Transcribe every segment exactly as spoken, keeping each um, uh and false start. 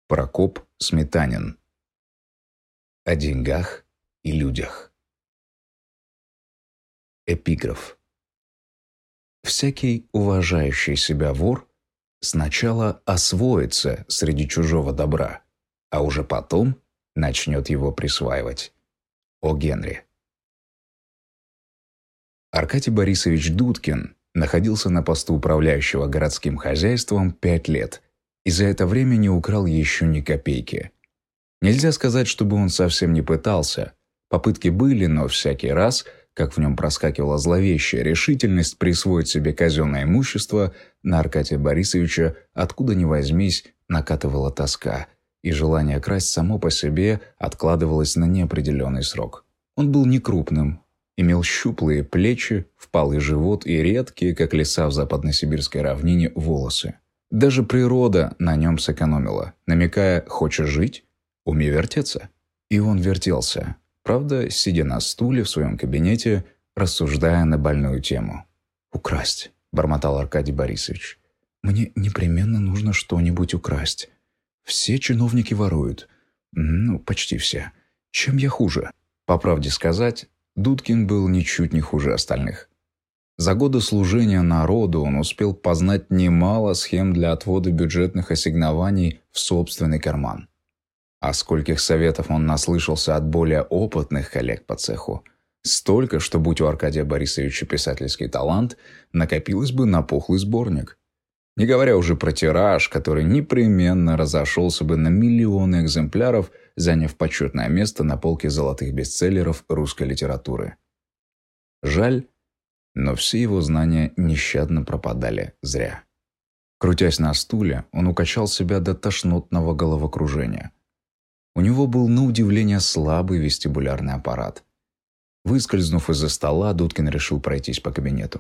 Прокоп Сметанин. О деньгах и людях. Эпиграф. Всякий уважающий себя вор сначала освоится среди чужого добра, а уже потом начнет его присваивать. О. Генри. Аркадий Борисович Дудкин находился на посту управляющего городским хозяйством пять лет и за это время не украл еще ни копейки. Нельзя сказать, чтобы он совсем не пытался. Попытки были, но всякий раз, как в нем проскакивала зловещая решительность присвоить себе казенное имущество, на Аркадия Борисовича, откуда ни возьмись, накатывала тоска, и желание красть само по себе откладывалось на неопределенный срок. Он был некрупным, имел щуплые плечи, впалый живот и редкие, как леса в западносибирской равнине, волосы. Даже природа на нем сэкономила, намекая «хочешь жить? Умей вертеться». И он вертелся, правда, сидя на стуле в своем кабинете, рассуждая на больную тему. «Украсть», – бормотал Аркадий Борисович. «Мне непременно нужно что-нибудь украсть. Все чиновники воруют. Ну, почти все. Чем я хуже?» По правде сказать, Дудкин был ничуть не хуже остальных. За годы служения народу он успел познать немало схем для отвода бюджетных ассигнований в собственный карман. А скольких советов он наслышался от более опытных коллег по цеху. Столько, что, будь у Аркадия Борисовича писательский талант, накопилось бы на пухлый сборник. Не говоря уже про тираж, который непременно разошелся бы на миллионы экземпляров, заняв почетное место на полке золотых бестселлеров русской литературы. Жаль, но все его знания нещадно пропадали зря. Крутясь на стуле, он укачал себя до тошнотного головокружения. У него был на удивление слабый вестибулярный аппарат. Выскользнув из-за стола, Дудкин решил пройтись по кабинету.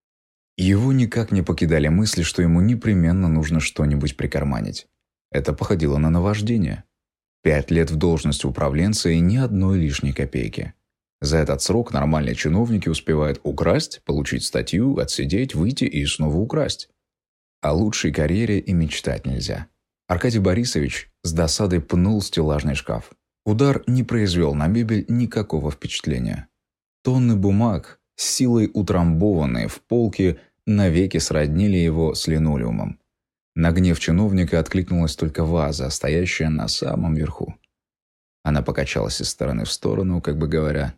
Его никак не покидали мысли, что ему непременно нужно что-нибудь прикарманить. Это походило на наваждение. Пять лет в должности управленца и ни одной лишней копейки. За этот срок нормальные чиновники успевают украсть, получить статью, отсидеть, выйти и снова украсть. О лучшей карьере и мечтать нельзя. Аркадий Борисович с досадой пнул стеллажный шкаф. Удар не произвел на мебель никакого впечатления. Тонны бумаг, с силой утрамбованные в полки, навеки сроднили его с линолеумом. На гнев чиновника откликнулась только ваза, стоящая на самом верху. Она покачалась из стороны в сторону, как бы говоря,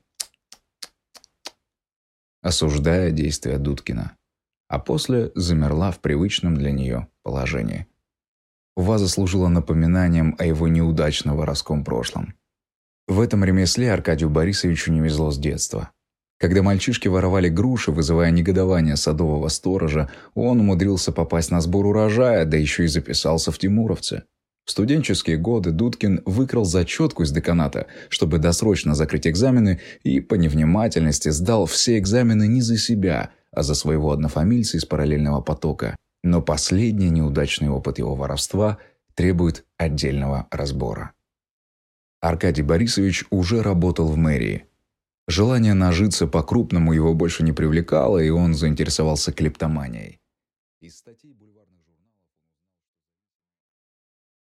осуждая действия Дудкина, а после замерла в привычном для нее положении. Ваза служила напоминанием о его неудачно воровском прошлом. В этом ремесле Аркадию Борисовичу не везло с детства. Когда мальчишки воровали груши, вызывая негодование садового сторожа, он умудрился попасть на сбор урожая, да еще и записался в тимуровцы. В студенческие годы Дудкин выкрал зачетку из деканата, чтобы досрочно закрыть экзамены, и по невнимательности сдал все экзамены не за себя, а за своего однофамильца из параллельного потока. Но последний неудачный опыт его воровства требует отдельного разбора. Аркадий Борисович уже работал в мэрии. Желание нажиться по-крупному его больше не привлекало, и он заинтересовался клептоманией. Из статей бульвара